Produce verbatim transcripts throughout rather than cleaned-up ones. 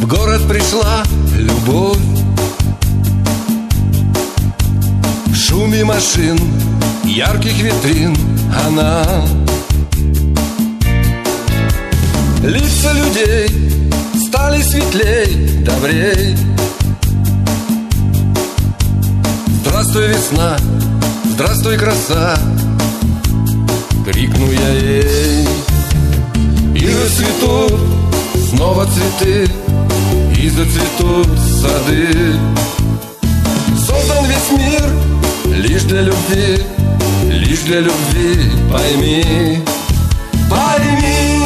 В город пришла любовь, в шуме машин, ярких витрин она. Лица людей стали светлей, добрей. Здравствуй, весна, здравствуй, краса, крикну я ей. И расцветут снова цветы, и зацветут сады. Создан весь мир лишь для любви, лишь для любви, пойми, пойми,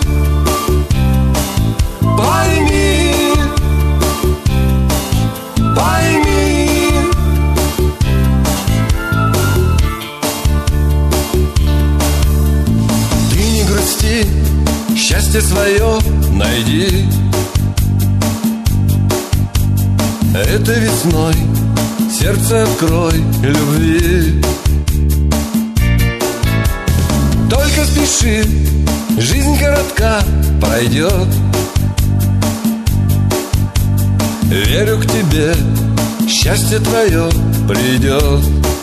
пойми, пойми. Ты не грусти, счастье свое найди. Это весной сердце открой любви. Только спеши, жизнь коротка, пройдет. Верю к тебе, счастье твое придет.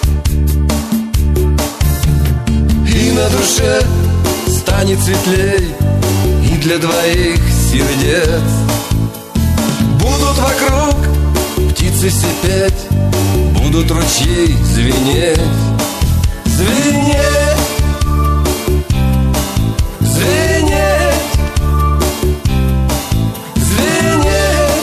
И на душе станет светлей, и для двоих сердец. Будут вокруг птицы сипеть, будут ручьи звенеть, звенеть, звенеть, звенеть.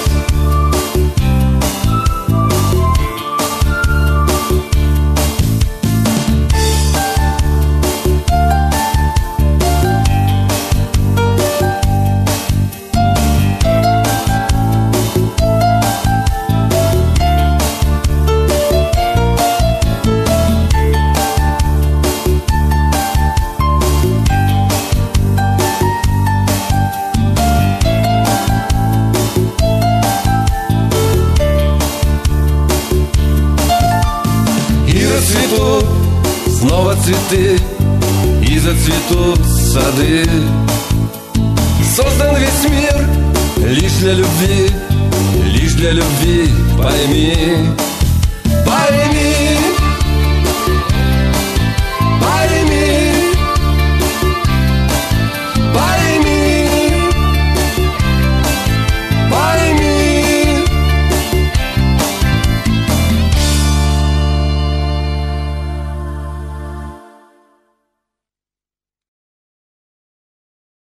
Расцветут снова цветы, и зацветут сады. Создан весь мир лишь для любви, лишь для любви, пойми.